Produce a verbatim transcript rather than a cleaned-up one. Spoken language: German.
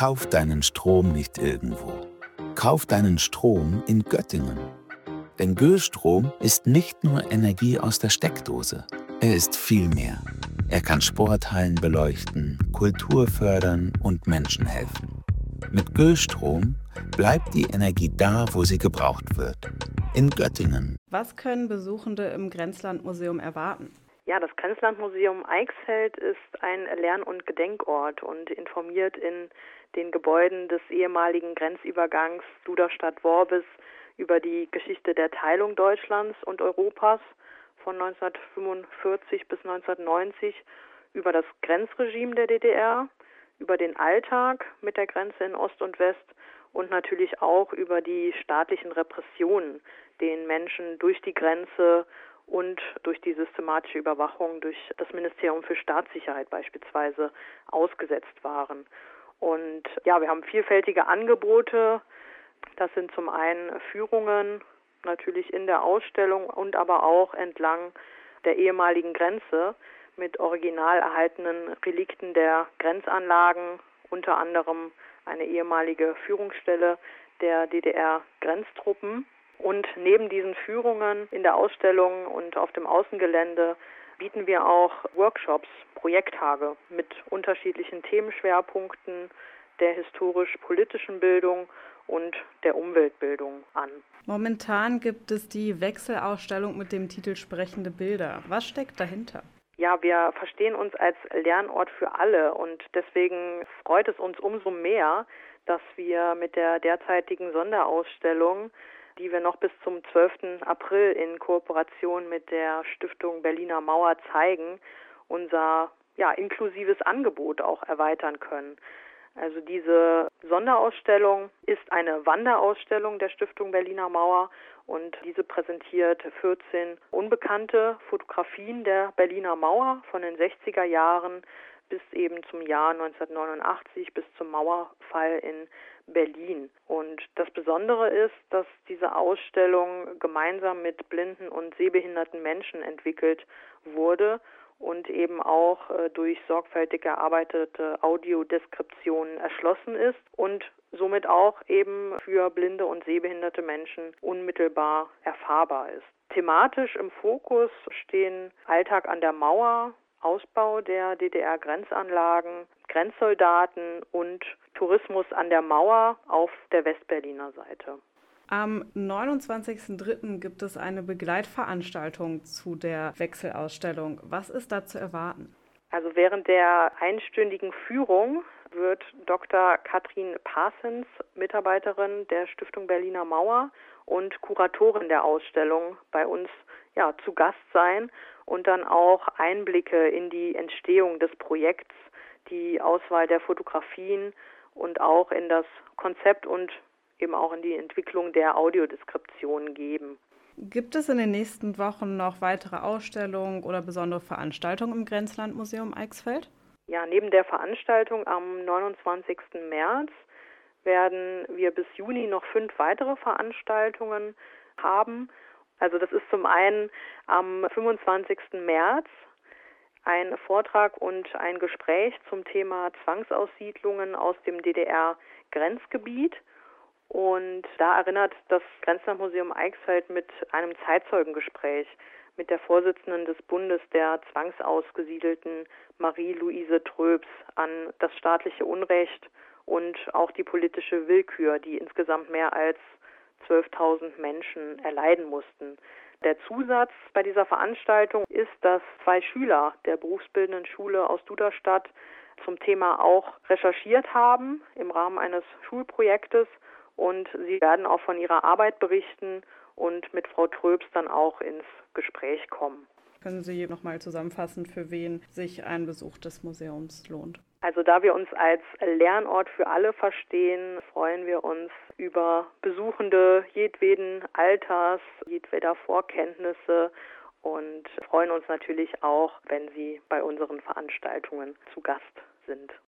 Kauf deinen Strom nicht irgendwo. Kauf deinen Strom in Göttingen. Denn Göstrom ist nicht nur Energie aus der Steckdose. Er ist viel mehr. Er kann Sporthallen beleuchten, Kultur fördern und Menschen helfen. Mit Göstrom bleibt die Energie da, wo sie gebraucht wird. In Göttingen. Was können Besuchende im Grenzlandmuseum erwarten? Ja, das Grenzlandmuseum Eichsfeld ist ein Lern- und Gedenkort und informiert in den Gebäuden des ehemaligen Grenzübergangs Duderstadt-Worbis über die Geschichte der Teilung Deutschlands und Europas von neunzehnhundertfünfundvierzig bis neunzehnhundertneunzig, über das Grenzregime der D D R, über den Alltag mit der Grenze in Ost und West und natürlich auch über die staatlichen Repressionen, denen Menschen durch die Grenze und durch die systematische Überwachung durch das Ministerium für Staatssicherheit beispielsweise ausgesetzt waren. Und ja, wir haben vielfältige Angebote. Das sind zum einen Führungen, natürlich in der Ausstellung und aber auch entlang der ehemaligen Grenze mit original erhaltenen Relikten der Grenzanlagen, unter anderem eine ehemalige Führungsstelle der D D R-Grenztruppen. Und neben diesen Führungen in der Ausstellung und auf dem Außengelände bieten wir auch Workshops, Projekttage mit unterschiedlichen Themenschwerpunkten der historisch-politischen Bildung und der Umweltbildung an. Momentan gibt es die Wechselausstellung mit dem Titel Sprechende Bilder. Was steckt dahinter? Ja, wir verstehen uns als Lernort für alle und deswegen freut es uns umso mehr, dass wir mit der derzeitigen Sonderausstellung, die wir noch bis zum zwölften April in Kooperation mit der Stiftung Berliner Mauer zeigen, unser ja, inklusives Angebot auch erweitern können. Also diese Sonderausstellung ist eine Wanderausstellung der Stiftung Berliner Mauer und diese präsentiert vierzehn unbekannte Fotografien der Berliner Mauer von den sechziger Jahren bis eben zum Jahr neunzehnhundertneunundachtzig, bis zum Mauerfall in Berlin. Und das Besondere ist, dass diese Ausstellung gemeinsam mit blinden und sehbehinderten Menschen entwickelt wurde und eben auch äh, durch sorgfältig erarbeitete Audiodeskriptionen erschlossen ist und somit auch eben für blinde und sehbehinderte Menschen unmittelbar erfahrbar ist. Thematisch im Fokus stehen Alltag an der Mauer, Ausbau der D D R-Grenzanlagen, Grenzsoldaten und Tourismus an der Mauer auf der Westberliner Seite. Am neunundzwanzigsten dritten gibt es eine Begleitveranstaltung zu der Wechselausstellung. Was ist da zu erwarten? Also während der einstündigen Führung wird Doktor Katrin Parsens, Mitarbeiterin der Stiftung Berliner Mauer und Kuratorin der Ausstellung, bei uns ja, zu Gast sein und dann auch Einblicke in die Entstehung des Projekts, die Auswahl der Fotografien und auch in das Konzept und eben auch in die Entwicklung der Audiodeskription geben. Gibt es in den nächsten Wochen noch weitere Ausstellungen oder besondere Veranstaltungen im Grenzlandmuseum Eichsfeld? Ja, neben der Veranstaltung am neunundzwanzigsten März werden wir bis Juni noch fünf weitere Veranstaltungen haben. Also das ist zum einen am fünfundzwanzigsten März ein Vortrag und ein Gespräch zum Thema Zwangsaussiedlungen aus dem D D R-Grenzgebiet. Und da erinnert das Grenzlandmuseum Eichsfeld mit einem Zeitzeugengespräch mit der Vorsitzenden des Bundes der Zwangsausgesiedelten, Marie-Louise Tröbs, an das staatliche Unrecht und auch die politische Willkür, die insgesamt mehr als zwölftausend Menschen erleiden mussten. Der Zusatz bei dieser Veranstaltung ist, dass zwei Schüler der berufsbildenden Schule aus Duderstadt zum Thema auch recherchiert haben im Rahmen eines Schulprojektes und sie werden auch von ihrer Arbeit berichten und mit Frau Tröbs dann auch ins Gespräch kommen. Können Sie nochmal zusammenfassen, für wen sich ein Besuch des Museums lohnt? Also da wir uns als Lernort für alle verstehen, freuen wir uns über Besuchende jedweden Alters, jedweder Vorkenntnisse und freuen uns natürlich auch, wenn Sie bei unseren Veranstaltungen zu Gast sind.